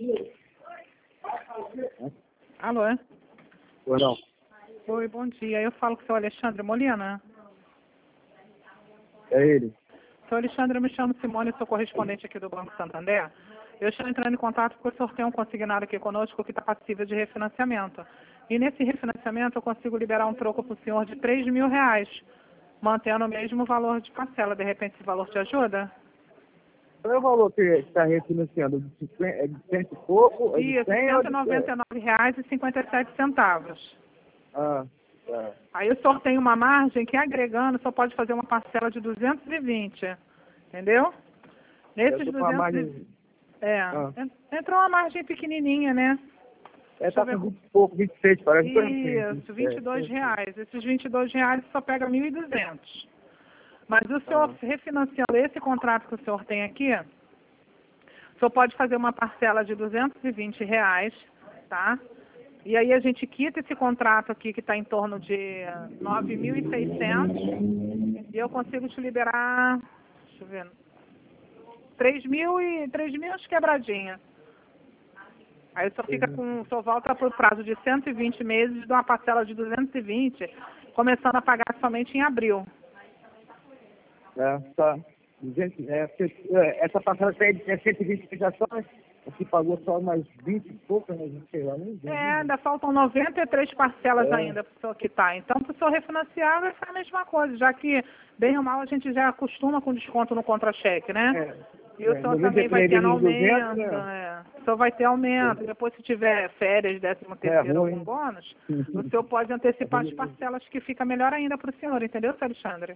Alô? Ou não? Oi, bom dia. Eu falo com o seu Alexandre Molina. É ele. Seu Alexandre, eu me chamo Simone, sou correspondente aqui do Banco Santander. Eu estou entrando em contato porque o senhor tem um consignado aqui conosco que está passível de refinanciamento. E nesse refinanciamento eu consigo liberar um troco para o senhor de R$3.000, mantendo o mesmo valor de parcela. De repente esse valor te ajuda? Qual é o valor que está refinanciando? É de 100 e pouco? É de Isso, 100 R$ ou de 199,57. Ah, tá. Aí o senhor tem uma margem que, agregando, só pode fazer uma parcela de 220, entendeu? Eu Nesses tô com uma 220, margem... entrou uma margem pequenininha, né? Tá com 20 e pouco, 26, parece. Isso, R$22. Esses R$22 só pega 1.200. Mas o senhor, refinanciando esse contrato que o senhor tem aqui, o senhor pode fazer uma parcela de R$220, tá? E aí a gente quita esse contrato aqui que está em torno de 9.600 e eu consigo te liberar, deixa eu ver, 3.000 acho quebradinha. Aí o senhor fica com, o senhor volta para o prazo de 120 meses de uma parcela de 220, começando a pagar somente em abril. Tá. Essa parcela é 120 ligações, aqui pagou só mais 20 e pouco, né? Sei lá, nem Ainda faltam 93 parcelas ainda para o senhor quitar. Então, para o senhor refinanciar, vai ser a mesma coisa, já que, bem ou mal, a gente já acostuma com desconto no contra-cheque, né? E o senhor também vai ter aumento, 200, né? O senhor vai ter aumento. Depois, se tiver férias, 13º, algum bônus, o senhor pode antecipar as parcelas, que fica melhor ainda para o senhor, entendeu, seu Alexandre?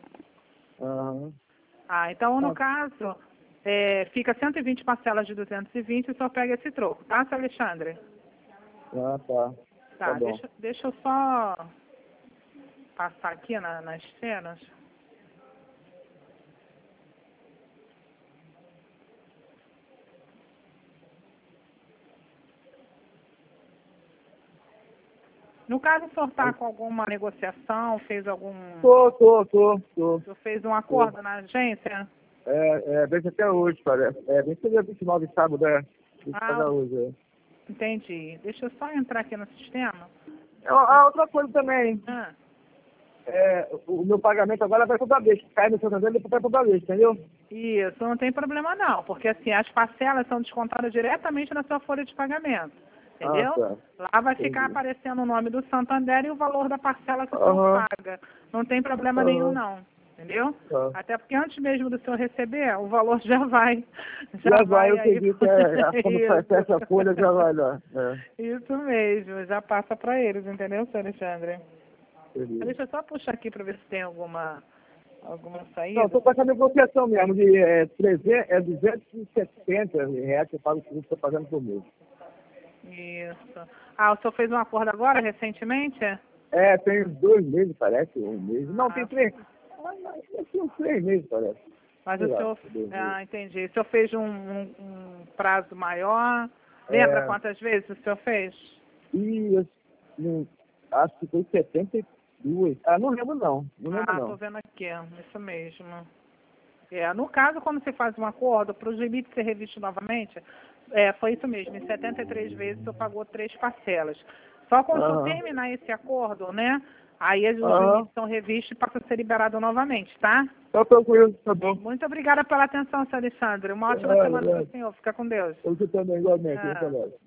Então, no caso, fica 120 parcelas de 220 e o senhor pega esse troco, tá, seu Alexandre? Tá bom. Deixa eu só passar aqui nas cenas. No caso, o senhor está com alguma negociação, fez algum... Tô. O senhor fez um acordo na agência? Desde até hoje, parece. Bem que dia 29 de sábado, hoje, Entendi. Deixa eu só entrar aqui no sistema. Outra coisa também, o meu pagamento agora vai toda vez. Cai no Santander, depois vai toda vez, entendeu? Isso, não tem problema não, porque assim, as parcelas são descontadas diretamente na sua folha de pagamento, entendeu? Lá vai ficar aparecendo o nome do Santander e o valor da parcela que o senhor paga. Não tem problema nenhum não, entendeu? Até porque antes mesmo do senhor receber, o valor já vai. Já vai, eu aí... acredito, quando fecha a folha já vai lá. Isso mesmo, já passa para eles, entendeu, seu Alexandre? Deixa eu só puxar aqui para ver se tem alguma saída. Não, estou com essa negociação mesmo, de 270 reais que eu pago que estou pagando por mês. Isso. O senhor fez um acordo agora, recentemente? Tem 2 meses, parece, um mês. Não, tem 3. Tem uns 3 meses, parece. Mas o senhor... entendi. O senhor fez um prazo maior? Lembra quantas vezes o senhor fez? Acho que foi 72. Não lembro não. Estou vendo aqui, isso mesmo. No caso, quando você faz um acordo, para os limites ser revisto novamente, foi isso mesmo, em 73 vezes o senhor pagou 3 parcelas. Só quando o senhor terminar esse acordo, né, aí os limites são revistos e passam a ser liberados novamente, tá? Tá tranquilo, tá bom. Muito obrigada pela atenção, senhor Alexandre. Uma ótima semana para o senhor. Fica com Deus. Eu também, igualmente.